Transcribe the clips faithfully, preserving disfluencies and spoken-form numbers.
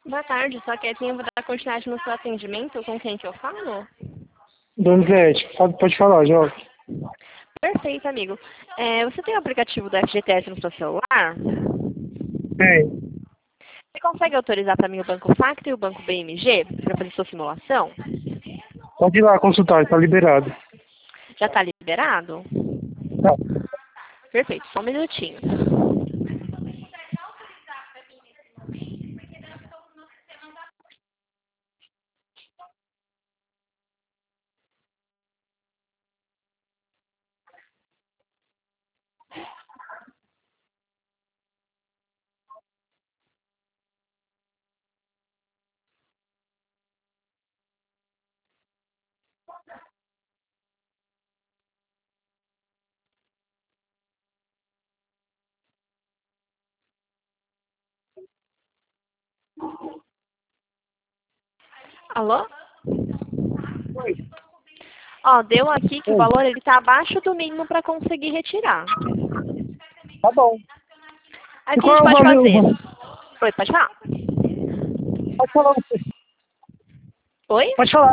Boa tarde, só que eu vou dar continuidade no seu atendimento. Com quem que eu falo? Donizete, pode, pode falar, Jorge. Perfeito, amigo. É, você tem o aplicativo do F G T S no seu celular? Tem. Você consegue autorizar para mim o Banco Facto e o Banco B M G para fazer sua simulação? Pode ir lá consultar, está liberado. Já está liberado? Tá. Perfeito, só um minutinho. Alô? Oi. Ó, deu aqui que o Oi. valor ele está abaixo do mínimo para conseguir retirar. Tá bom. Aí E o que a qual gente é o pode fazer? valor? Oi, pode falar? Pode falar. Oi? Pode falar.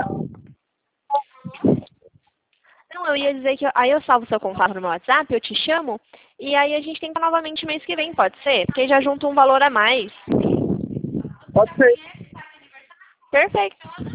Não, eu ia dizer que eu- aí eu salvo seu contato no meu WhatsApp, eu te chamo, e aí a gente tenta novamente mês que vem, pode ser? Porque aí já junta um valor a mais. Pode ser. Perfeito.